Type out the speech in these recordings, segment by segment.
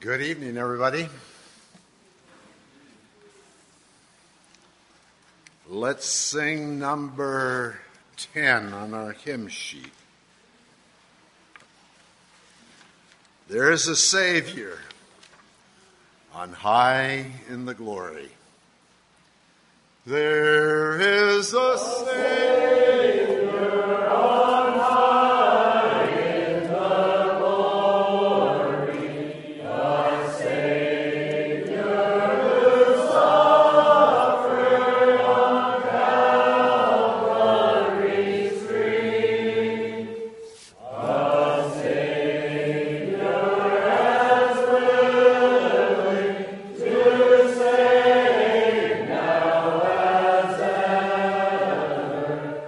Good evening, everybody. Let's sing number 10 on our hymn sheet. There is a Savior on high in the glory. There is a Savior on high in the glory, a Savior who suffered on Calvary's tree, a Savior as willing to save now as ever.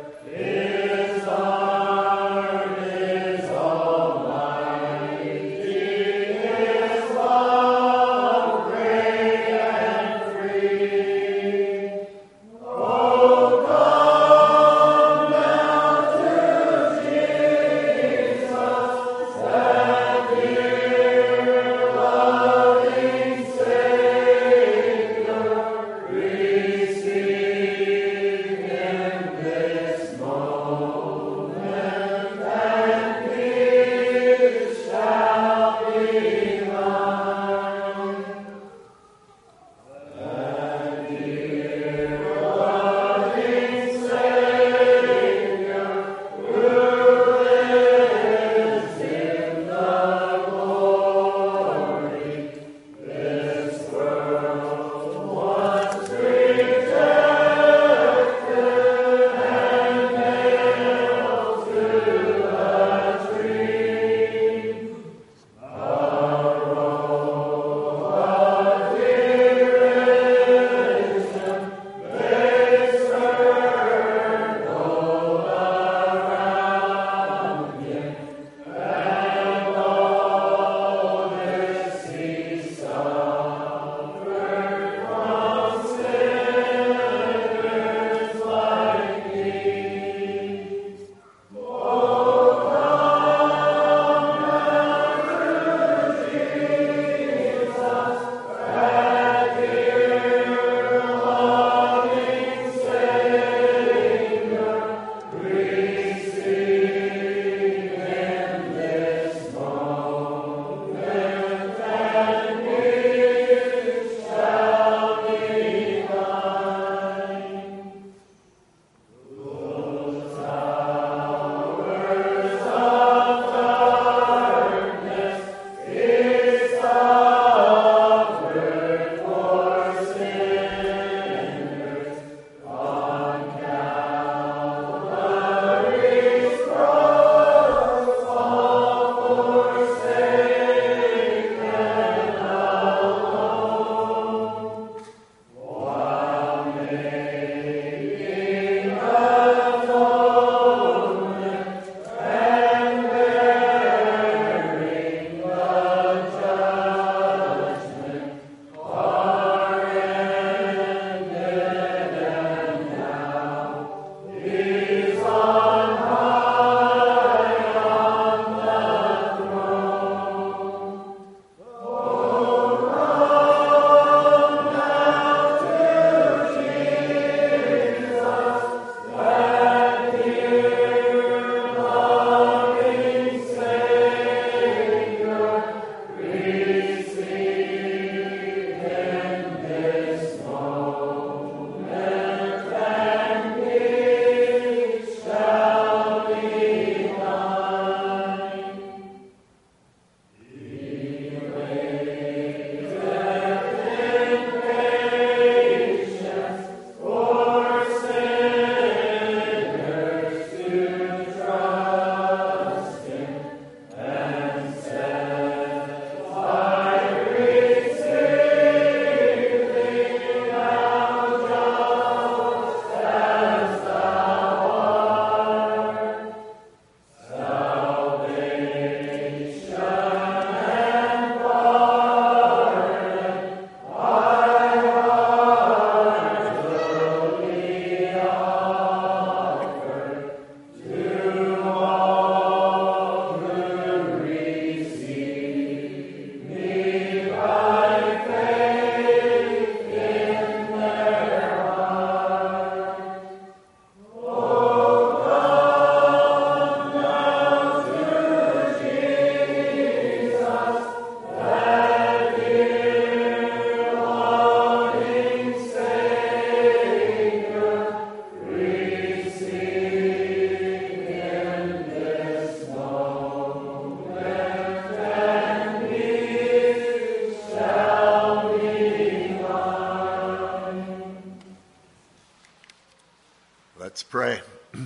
Pray.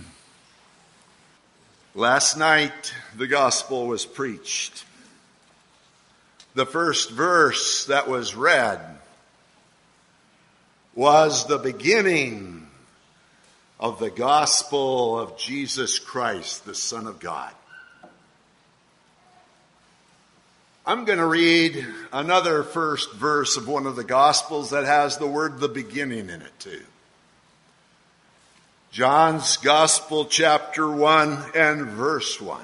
Last night, the gospel was preached. The first verse that was read was the beginning of the gospel of Jesus Christ, the Son of God. I'm going to read another first verse of one of the gospels that has the word "the beginning" in it too. John's Gospel, chapter 1 and verse 1.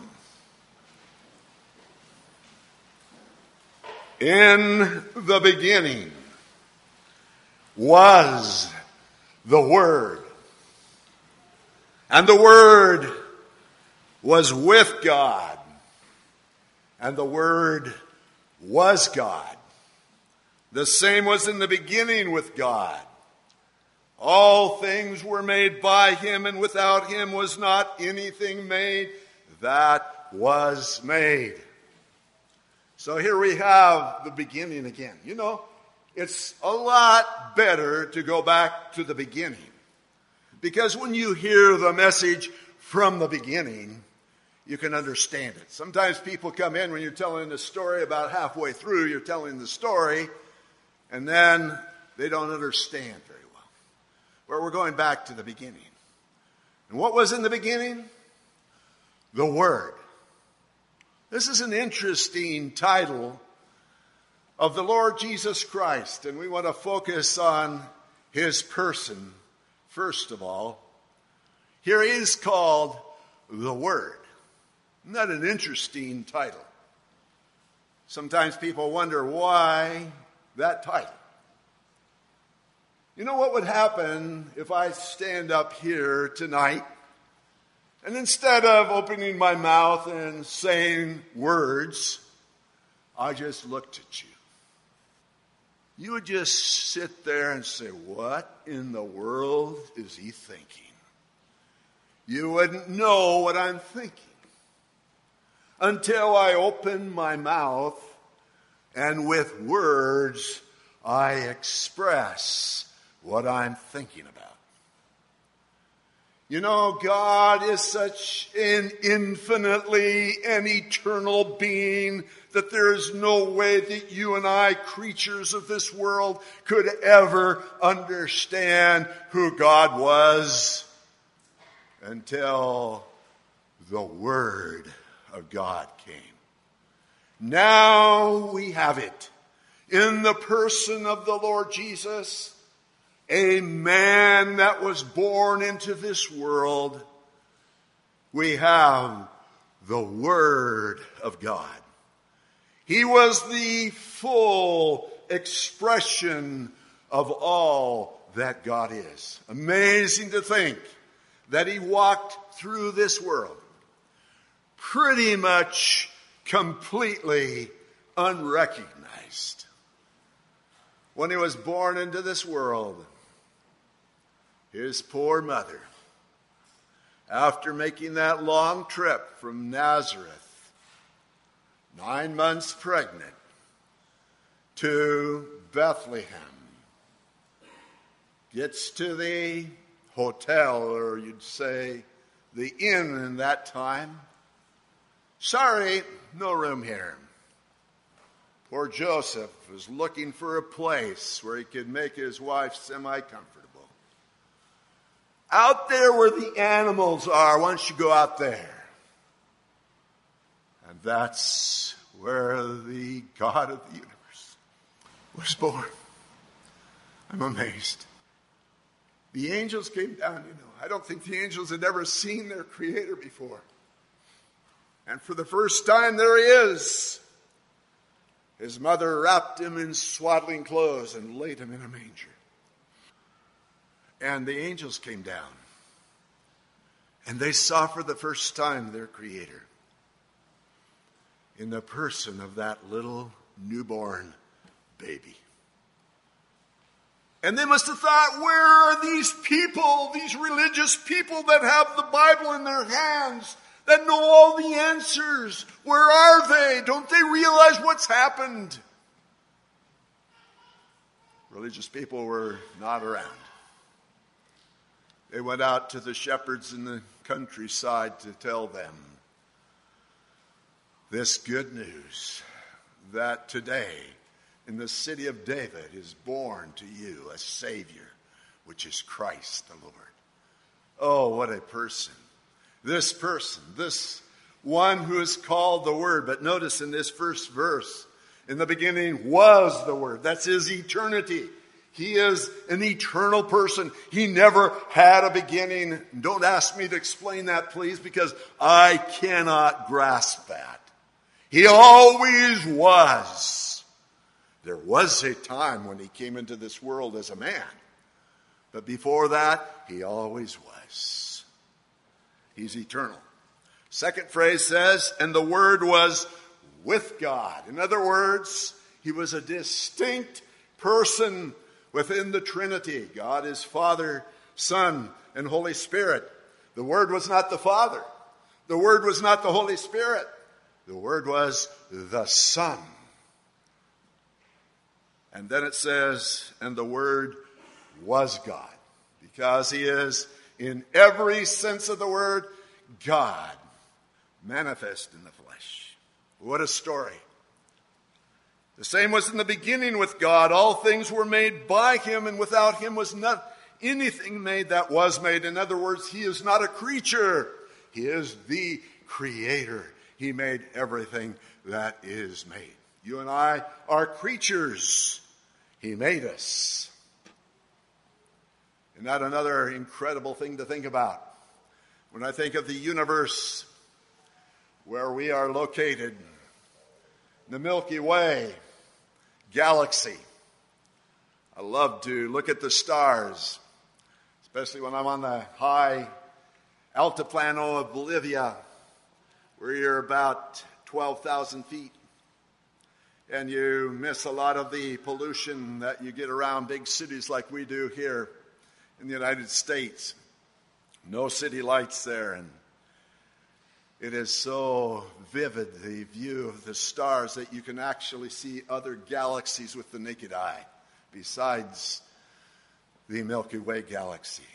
In the beginning was the Word, and the Word was with God, and the Word was God. The same was in the beginning with God. All things were made by him, and without him was not anything made that was made. So here we have the beginning again. You know, it's a lot better to go back to the beginning. Because when you hear the message from the beginning, you can understand it. Sometimes people come in when you're telling a story, about halfway through you're telling the story, and then they don't understand very well. But we're going back to the beginning. And what was in the beginning? The Word. This is an interesting title of the Lord Jesus Christ, and we want to focus on his person first of all. Here he is called the Word. Isn't that an interesting title? Sometimes people wonder why that title. You know what would happen if I stand up here tonight and instead of opening my mouth and saying words, I just looked at you? You would just sit there and say, what in the world is he thinking? You wouldn't know what I'm thinking until I open my mouth and with words I express what I'm thinking about. You know, God is such an infinitely and eternal being that there is no way that you and I, creatures of this world, could ever understand who God was until the Word of God came. Now we have it in the person of the Lord Jesus, a man that was born into this world. We have the Word of God. He was the full expression of all that God is. Amazing to think that he walked through this world pretty much completely unrecognized. When he was born into this world, his poor mother, after making that long trip from Nazareth, 9 months pregnant, to Bethlehem, gets to the hotel, or you'd say the inn in that time. Sorry, no room here. Poor Joseph was looking for a place where he could make his wife semi-comfortable. Out there where the animals are, why don't you go out there? And that's where the God of the universe was born. I'm amazed. The angels came down, you know. I don't think the angels had ever seen their Creator before. And for the first time, there he is. His mother wrapped him in swaddling clothes and laid him in a manger. And the angels came down. And they saw for the first time their Creator in the person of that little newborn baby. And they must have thought, where are these people, these religious people that have the Bible in their hands, that know all the answers? Where are they? Don't they realize what's happened? Religious people were not around. They went out to the shepherds in the countryside to tell them this good news that today in the city of David is born to you a Savior, which is Christ the Lord. Oh, what a person. This one who is called the Word. But notice in this first verse, in the beginning was the Word. That's his eternity. He is an eternal person. He never had a beginning. Don't ask me to explain that, please, because I cannot grasp that. He always was. There was a time when he came into this world as a man. But before that, he always was. He's eternal. Second phrase says, and the Word was with God. In other words, he was a distinct person within the Trinity. God is Father, Son, and Holy Spirit. The Word was not the Father. The Word was not the Holy Spirit. The Word was the Son. And then it says, and the Word was God. Because he is, in every sense of the word, God manifest in the flesh. What a story. The same was in the beginning with God. All things were made by him, and without him was not anything made that was made. In other words, he is not a creature. He is the creator. He made everything that is made. You and I are creatures. He made us. Isn't that another incredible thing to think about? When I think of the universe where we are located, the Milky Way galaxy, I love to look at the stars, especially when I'm on the high altiplano of Bolivia, where you're about 12,000 feet. And you miss a lot of the pollution that you get around big cities like we do here in the United States. No city lights there, and it is so vivid, the view of the stars, that you can actually see other galaxies with the naked eye besides the Milky Way galaxy.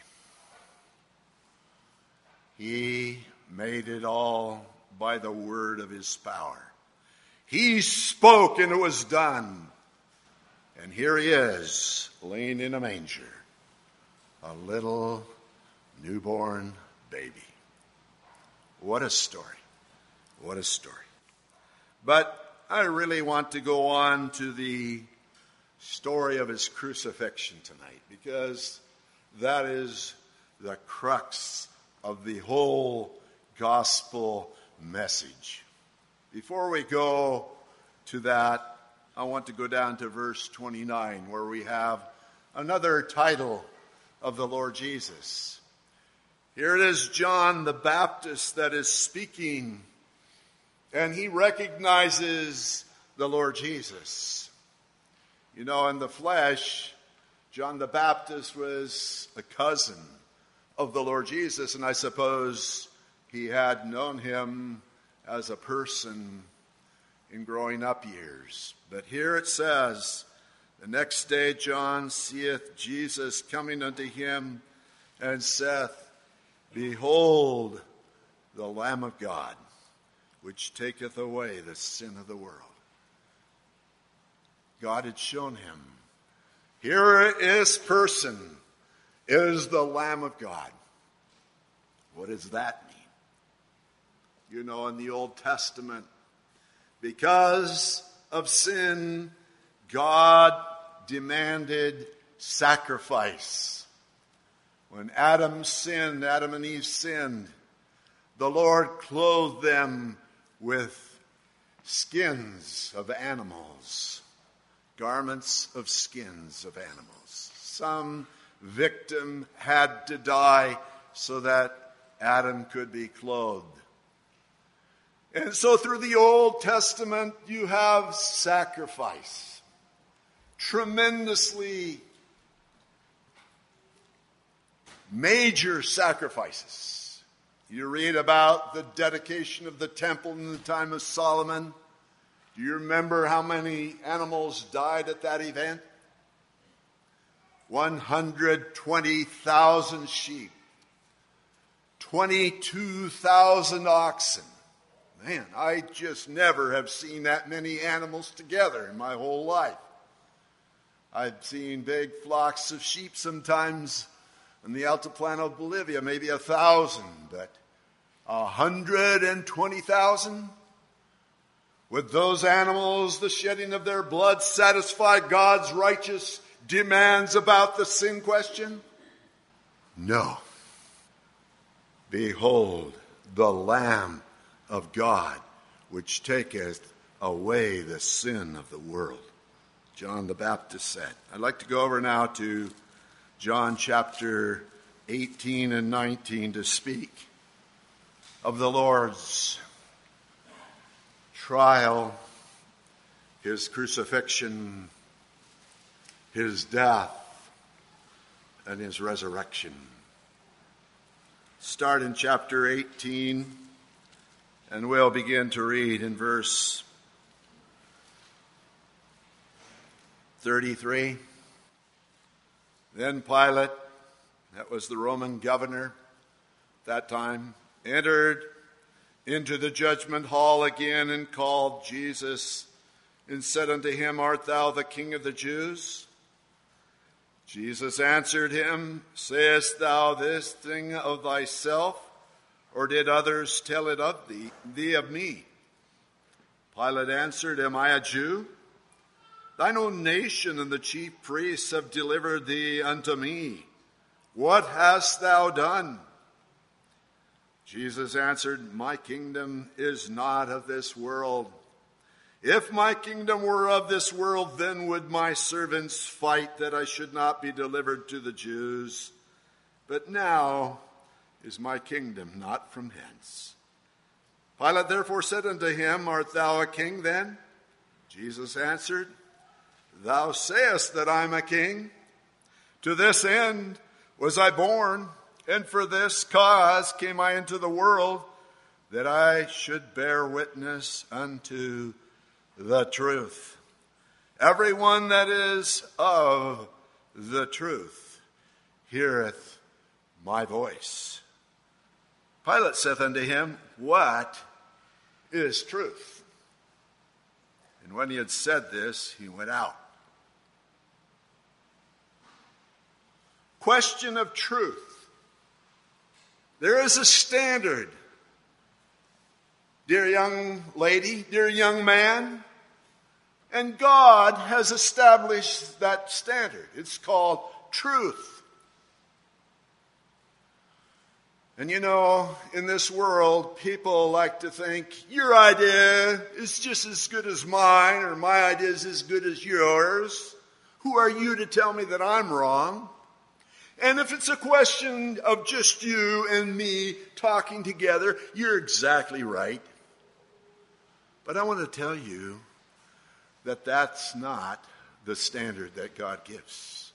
He made it all by the word of his power. He spoke and it was done. And here he is, laying in a manger, a little newborn baby. What a story. What a story. But I really want to go on to the story of his crucifixion tonight, because that is the crux of the whole gospel message. Before we go to that, I want to go down to verse 29, where we have another title of the Lord Jesus. Here it is John the Baptist that is speaking, and he recognizes the Lord Jesus. You know, in the flesh, John the Baptist was a cousin of the Lord Jesus, and I suppose he had known him as a person in growing up years. But here it says, the next day John seeth Jesus coming unto him, and saith, Behold, the Lamb of God, which taketh away the sin of the world. God had shown him, here this person is the Lamb of God. What does that mean? You know, in the Old Testament, because of sin, God demanded sacrifice. When Adam and Eve sinned, the Lord clothed them with skins of animals, garments of skins of animals. Some victim had to die so that Adam could be clothed. And so through the Old Testament, you have sacrifice. Tremendously major sacrifices. You read about the dedication of the temple in the time of Solomon. Do you remember how many animals died at that event? 120,000 sheep, 22,000 oxen. Man, I just never have seen that many animals together in my whole life. I've seen big flocks of sheep sometimes in the Altiplano of Bolivia, maybe 1,000, but 120,000? Would those animals, the shedding of their blood, satisfy God's righteous demands about the sin question? No. Behold, the Lamb of God, which taketh away the sin of the world. John the Baptist said. I'd like to go over now to John chapter 18 and 19 to speak of the Lord's trial, his crucifixion, his death, and his resurrection. Start in chapter 18, and we'll begin to read in verse 33. Then Pilate, that was the Roman governor at that time, entered into the judgment hall again and called Jesus and said unto him, Art thou the King of the Jews? Jesus answered him, Sayest thou this thing of thyself, or did others tell it of thee of me? Pilate answered, Am I a Jew? Thine own nation and the chief priests have delivered thee unto me. What hast thou done? Jesus answered, My kingdom is not of this world. If my kingdom were of this world, then would my servants fight that I should not be delivered to the Jews. But now is my kingdom not from hence. Pilate therefore said unto him, Art thou a king then? Jesus answered, Thou sayest that I am a king. To this end was I born, and for this cause came I into the world, that I should bear witness unto the truth. Everyone that is of the truth heareth my voice. Pilate saith unto him, What is truth? And when he had said this, he went out. Question of truth. There is a standard. Dear young lady, dear young man, and God has established that standard. It's called truth. And you know, in this world, people like to think, your idea is just as good as mine, or my idea is as good as yours. Who are you to tell me that I'm wrong? And if it's a question of just you and me talking together, you're exactly right. But I want to tell you that that's not the standard that God gives.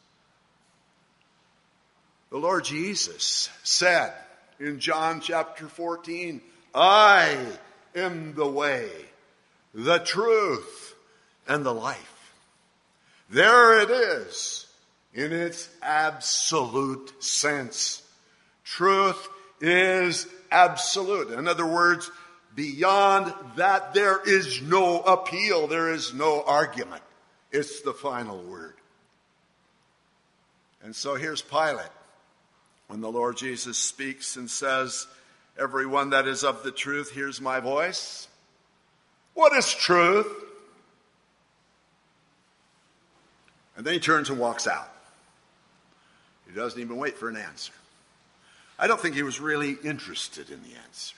The Lord Jesus said in John chapter 14, I am the way, the truth, and the life. There it is. In its absolute sense. Truth is absolute. In other words, beyond that there is no appeal, there is no argument. It's the final word. And so here's Pilate, when the Lord Jesus speaks and says, Everyone that is of the truth hears my voice. What is truth? And then he turns and walks out. He doesn't even wait for an answer. I don't think he was really interested in the answer.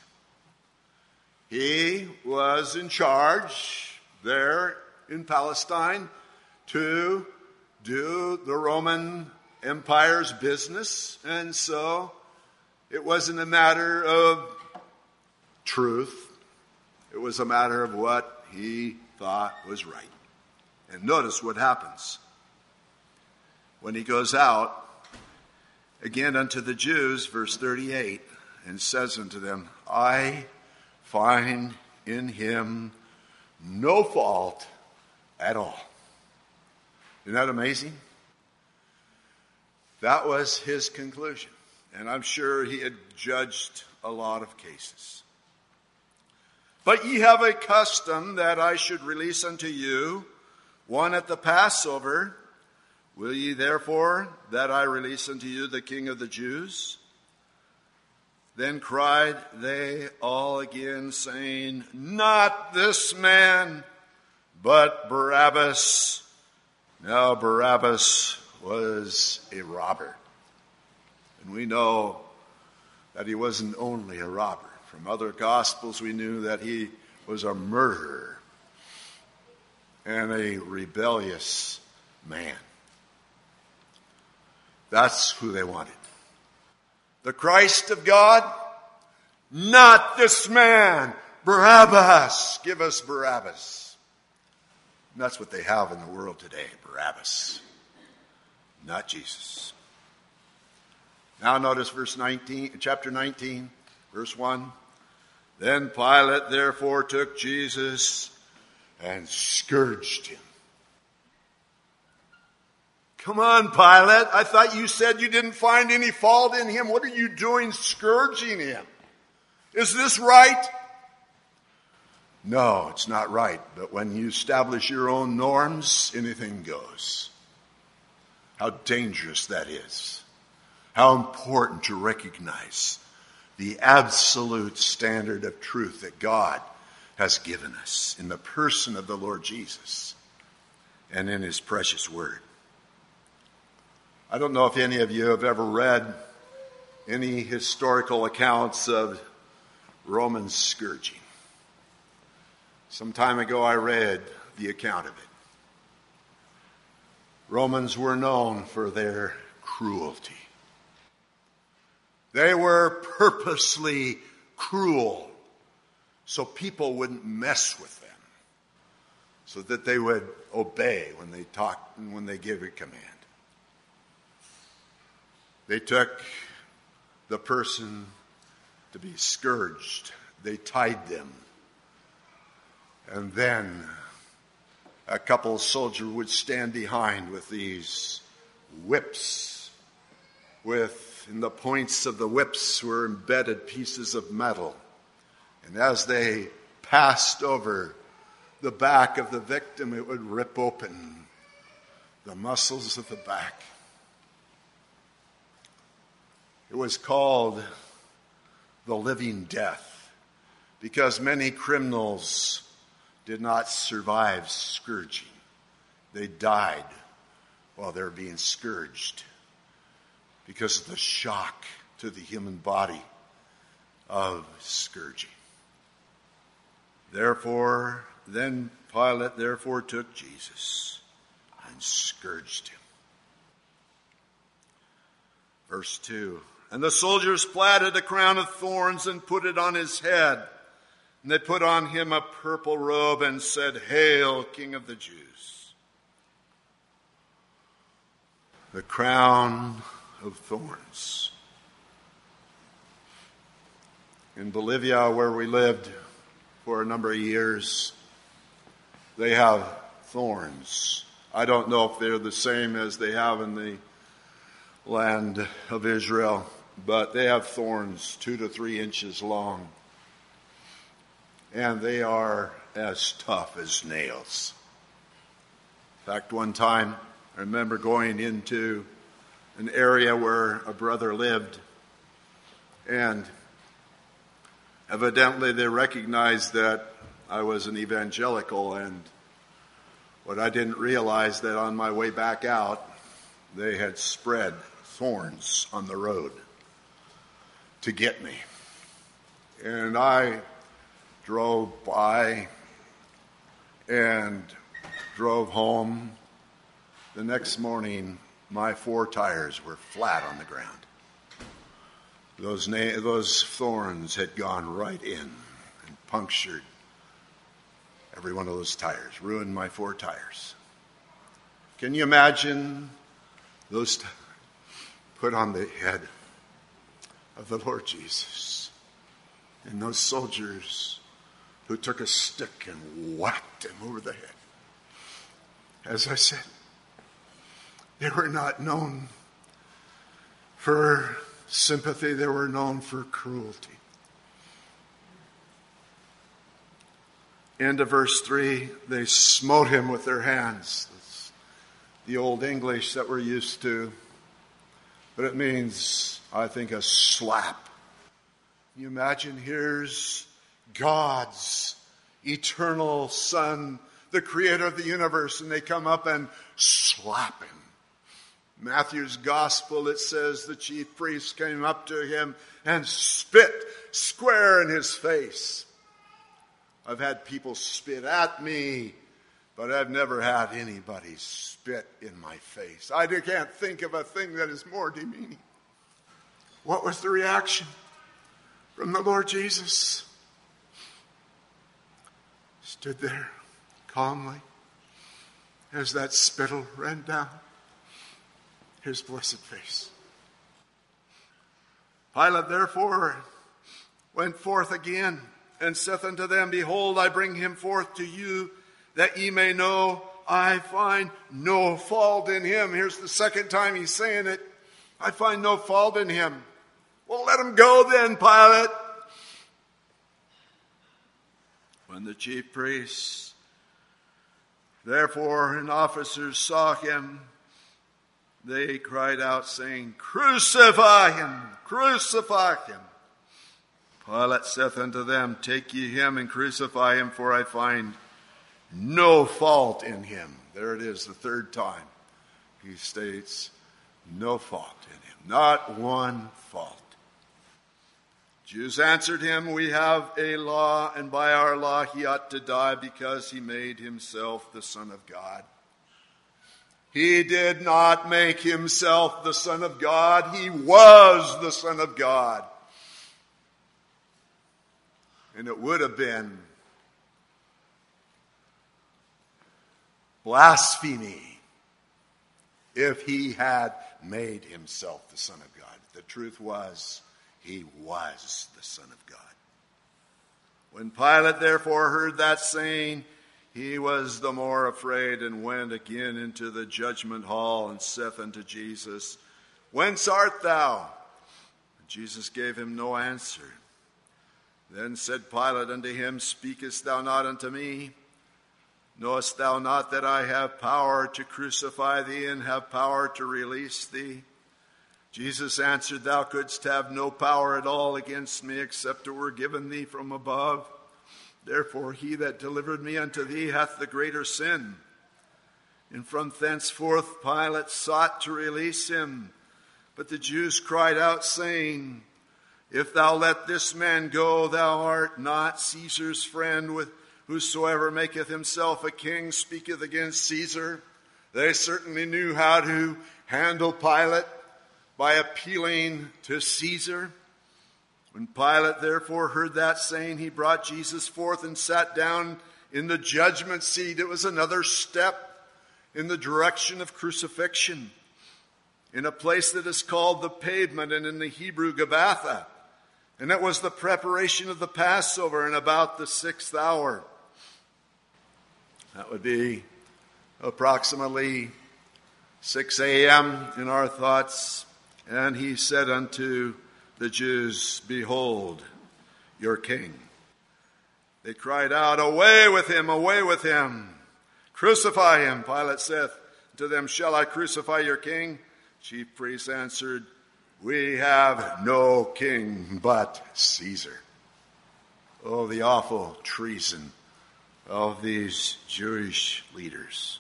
He was in charge there in Palestine to do the Roman Empire's business, and so it wasn't a matter of truth. It was a matter of what he thought was right. And notice what happens. When he goes out, again unto the Jews, verse 38, and says unto them, I find in him no fault at all. Isn't that amazing? That was his conclusion. And I'm sure he had judged a lot of cases. But ye have a custom that I should release unto you one at the Passover. Will ye therefore that I release unto you the King of the Jews? Then cried they all again, saying, Not this man, but Barabbas. Now Barabbas was a robber. And we know that he wasn't only a robber. From other Gospels we knew that he was a murderer and a rebellious man. That's who they wanted. The Christ of God? Not this man, Barabbas. Give us Barabbas. And that's what they have in the world today, Barabbas. Not Jesus. Now notice chapter 19, verse 1. Then Pilate therefore took Jesus and scourged him. Come on, Pilate. I thought you said you didn't find any fault in him. What are you doing scourging him? Is this right? No, it's not right. But when you establish your own norms, anything goes. How dangerous that is. How important to recognize the absolute standard of truth that God has given us in the person of the Lord Jesus and in his precious word. I don't know if any of you have ever read any historical accounts of Roman scourging. Some time ago I read the account of it. Romans were known for their cruelty. They were purposely cruel so people wouldn't mess with them, so that they would obey when they talked and when they gave a command. They took the person to be scourged. They tied them. And then a couple of soldiers would stand behind with these whips. In the points of the whips were embedded pieces of metal. And as they passed over the back of the victim, it would rip open the muscles of the back. It was called the living death because many criminals did not survive scourging. They died while they were being scourged because of the shock to the human body of scourging. Then Pilate therefore took Jesus and scourged him. Verse 2. And the soldiers platted a crown of thorns and put it on his head. And they put on him a purple robe and said, Hail, King of the Jews. The crown of thorns. In Bolivia, where we lived for a number of years, they have thorns. I don't know if they're the same as they have in the land of Israel, but they have thorns 2 to 3 inches long. And they are as tough as nails. In fact, one time, I remember going into an area where a brother lived, and evidently they recognized that I was an evangelical, and what I didn't realize that on my way back out, they had spread thorns on the road to get me. And I drove by and drove home. The next morning, my 4 tires were flat on the ground. Those thorns had gone right in and punctured every one of those tires, ruined my 4 tires. Can you imagine those put on the head of the Lord Jesus? And those soldiers who took a stick and whacked him over the head. As I said, they were not known for sympathy, they were known for cruelty. Into verse 3, they smote him with their hands. That's the old English that we're used to. But it means, I think, a slap. Can you imagine? Here's God's eternal Son, the creator of the universe, and they come up and slap him. Matthew's gospel, it says the chief priests came up to him and spit square in his face. I've had people spit at me, but I've never had anybody spit in my face. I can't think of a thing that is more demeaning. What was the reaction from the Lord Jesus? Stood there calmly as that spittle ran down his blessed face. Pilate therefore went forth again and saith unto them, Behold, I bring him forth to you, that ye may know I find no fault in him. Here's the second time he's saying it. I find no fault in him. Well, let him go then, Pilate. When the chief priests, therefore, and officers saw him, they cried out, saying, Crucify him! Crucify him! Pilate saith unto them, Take ye him and crucify him, for I find no fault in him. There it is, the third time. He states, no fault in him. Not one fault. Jews answered him, We have a law, and by our law he ought to die, because he made himself the Son of God. He did not make himself the Son of God. He was the Son of God. And it would have been blasphemy if he had made himself the Son of God. The truth was, he was the Son of God. When Pilate therefore heard that saying, he was the more afraid, and went again into the judgment hall, and saith unto Jesus, Whence art thou? And Jesus gave him no answer. Then said Pilate unto him, Speakest thou not unto me? Knowest thou not that I have power to crucify thee, and have power to release thee? Jesus answered, Thou couldst have no power at all against me, except it were given thee from above. Therefore he that delivered me unto thee hath the greater sin. And from thenceforth Pilate sought to release him. But the Jews cried out, saying, If thou let this man go, thou art not Caesar's friend. With whosoever maketh himself a king speaketh against Caesar. They certainly knew how to handle Pilate by appealing to Caesar. When Pilate therefore heard that saying, he brought Jesus forth and sat down in the judgment seat. It was another step in the direction of crucifixion, in a place that is called the Pavement, and in the Hebrew Gabbatha. And it was the preparation of the Passover, and about the 6th hour. That would be approximately 6 a.m. in our thoughts. And he said unto the Jews, Behold, your king. They cried out, Away with him, away with him. Crucify him. Pilate saith to them, Shall I crucify your king? Chief priests answered, We have no king but Caesar. Oh, the awful treason of these Jewish leaders.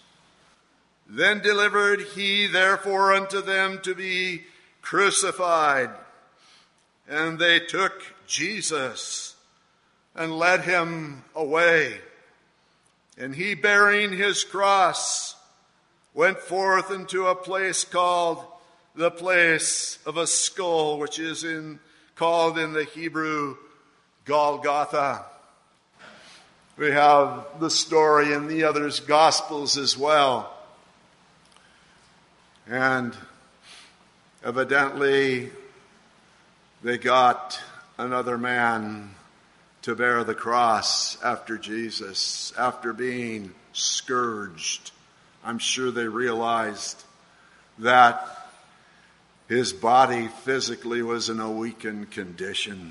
Then delivered he therefore unto them to be crucified. And they took Jesus and led him away. And he, bearing his cross, went forth into a place called the place of a skull, which is called in the Hebrew Golgotha. We have the story in the others' Gospels as well. And evidently, they got another man to bear the cross after Jesus, after being scourged. I'm sure they realized that His body physically was in a weakened condition.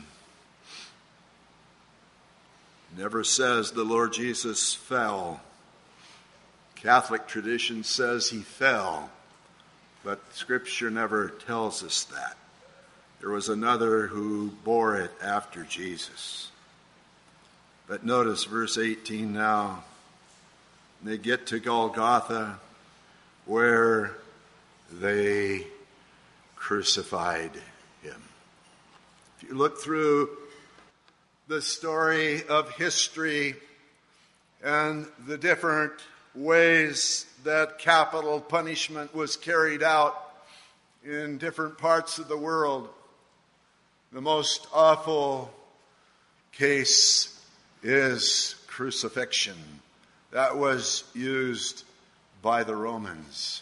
Never says the Lord Jesus fell. Catholic tradition says he fell, but Scripture never tells us that. There was another who bore it after Jesus. But notice verse 18 now. They get to Golgotha, where they crucified him. If you look through the story of history and the different ways that capital punishment was carried out in different parts of the world, the most awful case is crucifixion. That was used by the Romans.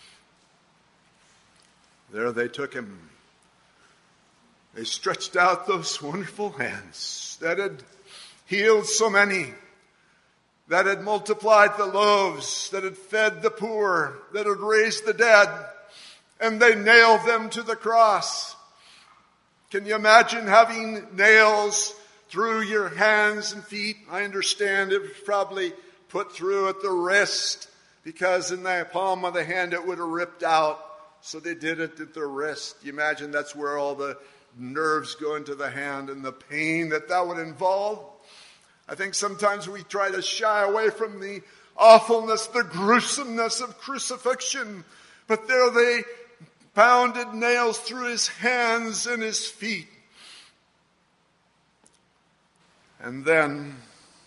There they took him. They stretched out those wonderful hands that had healed so many, that had multiplied the loaves, that had fed the poor, that had raised the dead, and they nailed them to the cross. Can you imagine having nails through your hands and feet? I understand it was probably put through at the wrist, because in the palm of the hand it would have ripped out. So they did it at the wrist. You imagine that's where all the nerves go into the hand and the pain that would involve. I think sometimes we try to shy away from the awfulness, the gruesomeness of crucifixion. But there they pounded nails through his hands and his feet. And then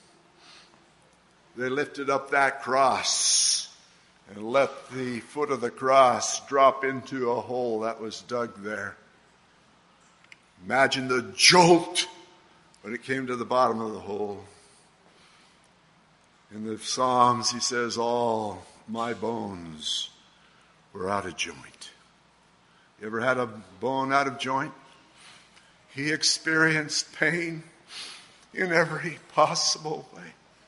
they lifted up that cross and let the foot of the cross drop into a hole that was dug there. Imagine the jolt when it came to the bottom of the hole. In the Psalms, he says, all my bones were out of joint. You ever had a bone out of joint? He experienced pain in every possible way.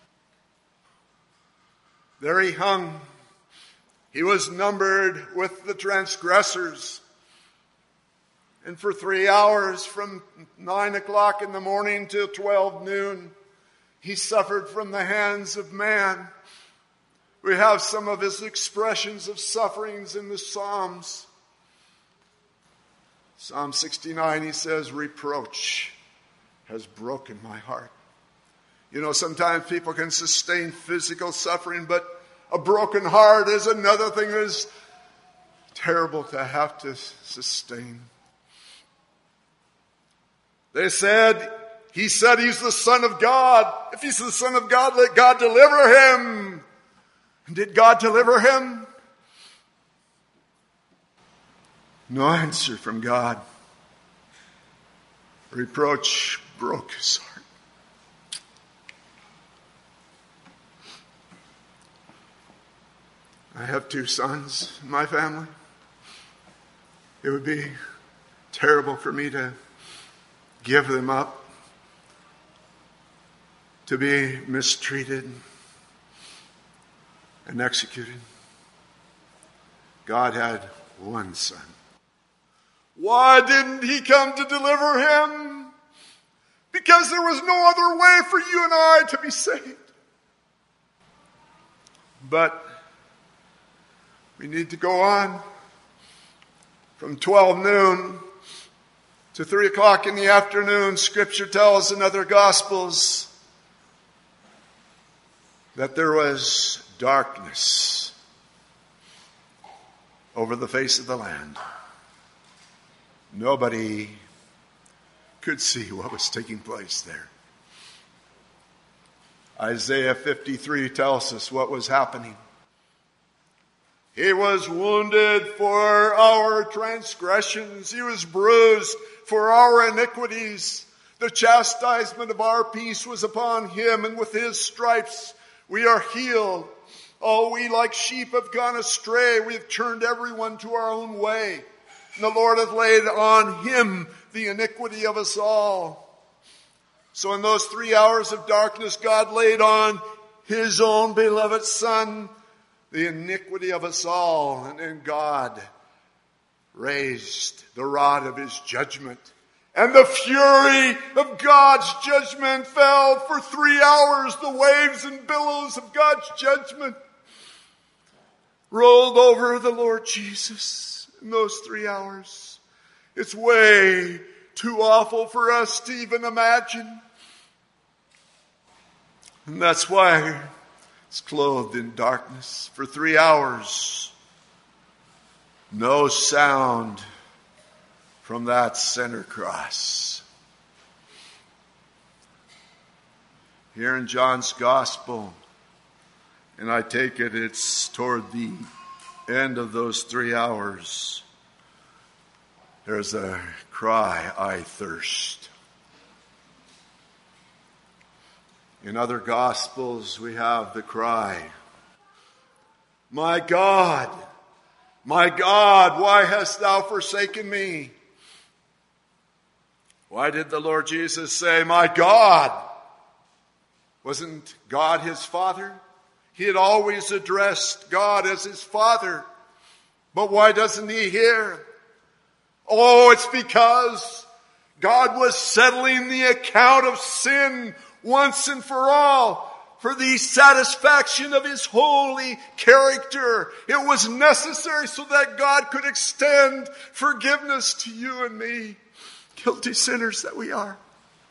There he hung. He was numbered with the transgressors. And for 3 hours, from 9 o'clock in the morning till 12 noon, he suffered from the hands of man. We have some of his expressions of sufferings in the Psalms. Psalm 69, he says, reproach has broken my heart. You know, sometimes people can sustain physical suffering, but a broken heart is another thing that is terrible to have to sustain. He said he's the Son of God. If he's the Son of God, let God deliver him. And did God deliver him? No answer from God. Reproach broke his heart. I have 2 sons in my family. It would be terrible for me to give them up, to be mistreated and executed. God had 1 son. Why didn't he come to deliver him? Because there was no other way for you and I to be saved. But we need to go on from 12 noon to 3 o'clock in the afternoon. Scripture tells in other Gospels that there was darkness over the face of the land. Nobody could see what was taking place there. Isaiah 53 tells us what was happening. He was wounded for our transgressions. He was bruised for our iniquities. The chastisement of our peace was upon him, and with his stripes we are healed. Oh, we like sheep have gone astray. We have turned everyone to our own way. And the Lord hath laid on him the iniquity of us all. So in those 3 hours of darkness, God laid on his own beloved Son the iniquity of us all. And then God raised the rod of his judgment. And the fury of God's judgment fell for 3 hours. The waves and billows of God's judgment rolled over the Lord Jesus in those 3 hours. It's way too awful for us to even imagine. And that's why it's clothed in darkness for 3 hours. No sound from that center cross. Here in John's Gospel, and I take it it's toward the end of those 3 hours, there's a cry, "I thirst." In other Gospels, we have the cry, my God, why hast thou forsaken me?" Why did the Lord Jesus say, "My God"? Wasn't God his Father? He had always addressed God as his Father. But why doesn't he hear? Oh, it's because God was settling the account of sin once and for all for the satisfaction of his holy character. It was necessary so that God could extend forgiveness to you and me, guilty sinners that we are.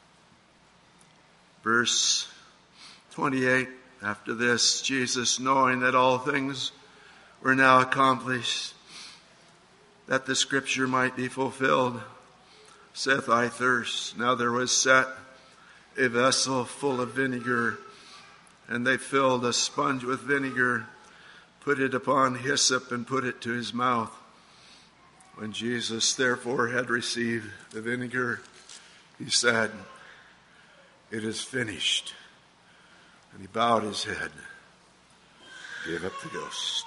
Verse 28, after this, Jesus, knowing that all things were now accomplished, that the scripture might be fulfilled, saith, "I thirst." Now there was set a vessel full of vinegar, and they filled a sponge with vinegar, put it upon hyssop, and put it to his mouth. When Jesus therefore had received the vinegar, he said, "It is finished." And he bowed his head, gave up the ghost.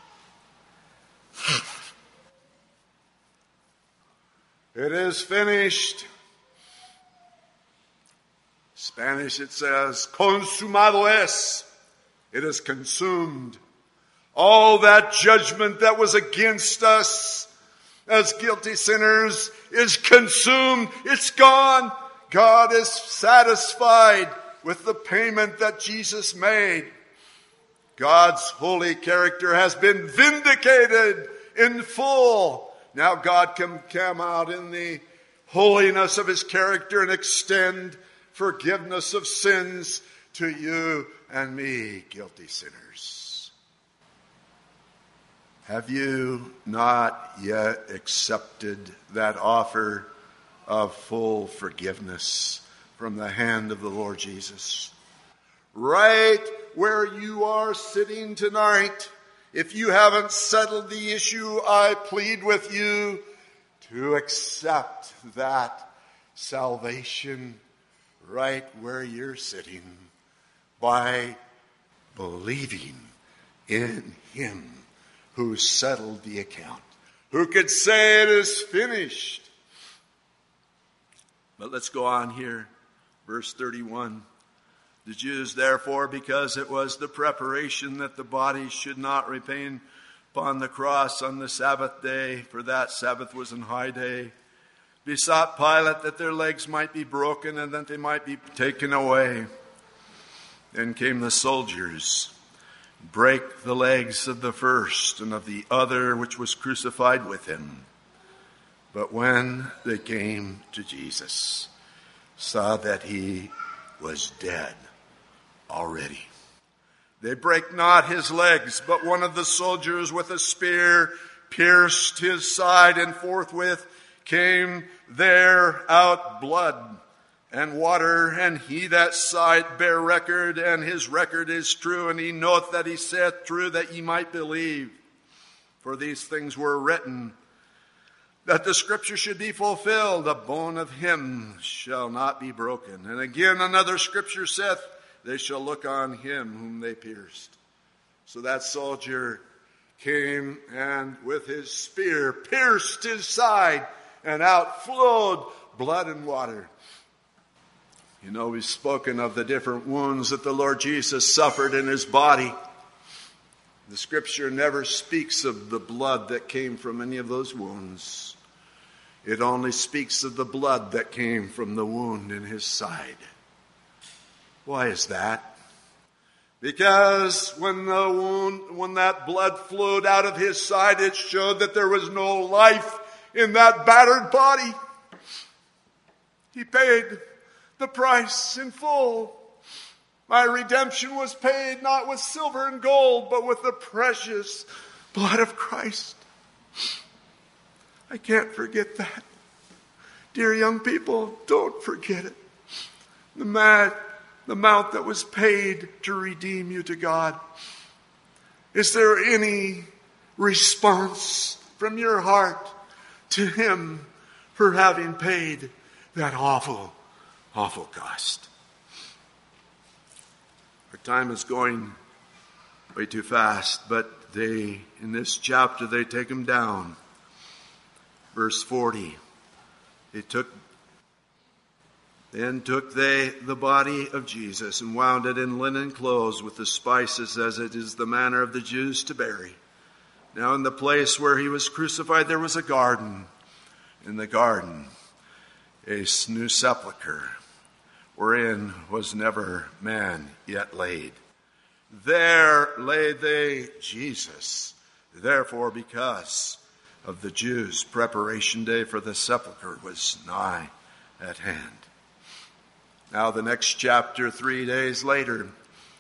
It is finished. Spanish it says, consumado es. It is consumed. All that judgment that was against us as guilty sinners is consumed. It's gone. God is satisfied with the payment that Jesus made. God's holy character has been vindicated in full. Now God can come out in the holiness of his character and extend forgiveness of sins to you and me, guilty sinners. Have you not yet accepted that offer of full forgiveness from the hand of the Lord Jesus? Right where you are sitting tonight, if you haven't settled the issue, I plead with you to accept that salvation right where you're sitting by believing in him who settled the account, who could say it is finished. But let's go on here. Verse 31. The Jews, therefore, because it was the preparation that the body should not remain upon the cross on the Sabbath day, for that Sabbath was an high day, besought Pilate that their legs might be broken and that they might be taken away. Then came the soldiers, brake the legs of the first and of the other which was crucified with him. But when they came to Jesus, saw that he was dead already. They brake not his legs, but one of the soldiers with a spear pierced his side, and forthwith came there out blood and water, and he that saw it bare record, and his record is true, and he knoweth that he saith true, that ye might believe. For these things were written, that the scripture should be fulfilled, a bone of him shall not be broken. And again another scripture saith, they shall look on him whom they pierced. So that soldier came and with his spear pierced his side, and out flowed blood and water. You know, we've spoken of the different wounds that the Lord Jesus suffered in his body. The Scripture never speaks of the blood that came from any of those wounds. It only speaks of the blood that came from the wound in his side. Why is that? Because when that blood flowed out of his side, it showed that there was no life in that battered body. He paid the price in full. My redemption was paid not with silver and gold, but with the precious blood of Christ. I can't forget that. Dear young people, don't forget it. The amount that was paid to redeem you to God. Is there any response from your heart to him for having paid that awful, awful cost? Our time is going way too fast, but in this chapter, they take him down. Verse 40, Then took they the body of Jesus and wound it in linen clothes with the spices, as it is the manner of the Jews to bury. Now in the place where he was crucified there was a garden. In the garden a new sepulchre, wherein was never man yet laid. There laid they Jesus. Therefore, because of the Jews, preparation day for the sepulchre was nigh at hand. Now the next chapter, 3 days later,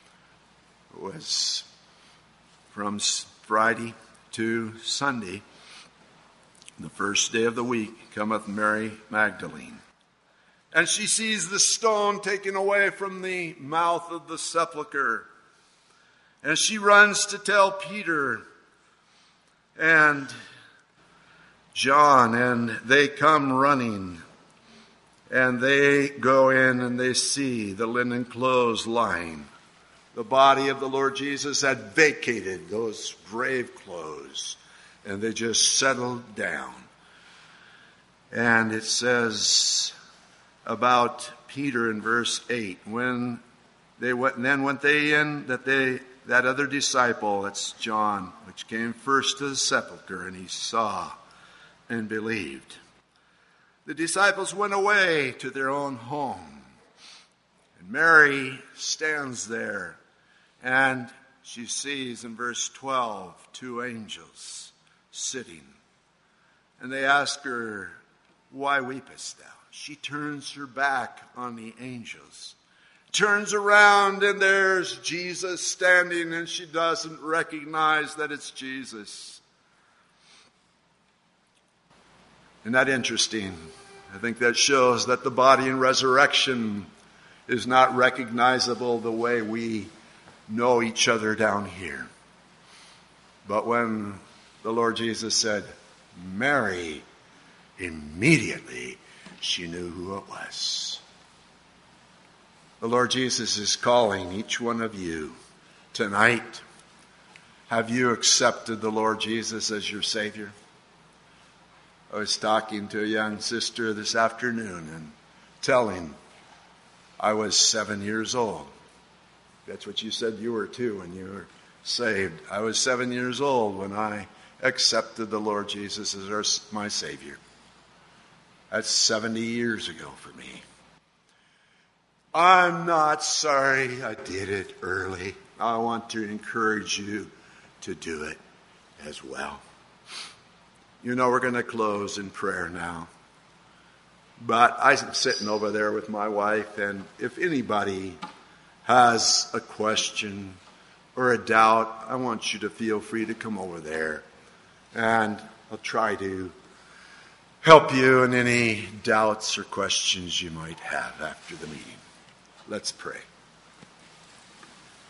was from Friday to Sunday, the first day of the week, cometh Mary Magdalene. And she sees the stone taken away from the mouth of the sepulchre. And she runs to tell Peter and John, and they come running. And they go in and they see the linen clothes lying. The body of the Lord Jesus had vacated those grave clothes, and they just settled down. And it says about Peter in verse 8, when they went, and then went they in, that other disciple, that's John, which came first to the sepulchre, and he saw and believed. The disciples went away to their own home. And Mary stands there, and she sees in verse 12 2 angels sitting. And they ask her, "Why weepest thou?" She turns her back on the angels, turns around, and there's Jesus standing, and she doesn't recognize that it's Jesus. Isn't that interesting? I think that shows that the body in resurrection is not recognizable the way we know each other down here. But when the Lord Jesus said, "Mary," immediately she knew who it was. The Lord Jesus is calling each one of you tonight. Have you accepted the Lord Jesus as your Savior? I was talking to a young sister this afternoon and telling I was 7 years old. That's what you said you were too when you were saved. I was 7 years old when I accepted the Lord Jesus as my Savior. That's 70 years ago for me. I'm not sorry I did it early. I want to encourage you to do it as well. You know, we're going to close in prayer now. But I'm sitting over there with my wife, and if anybody has a question or a doubt, I want you to feel free to come over there. And I'll try to help you in any doubts or questions you might have after the meeting. Let's pray.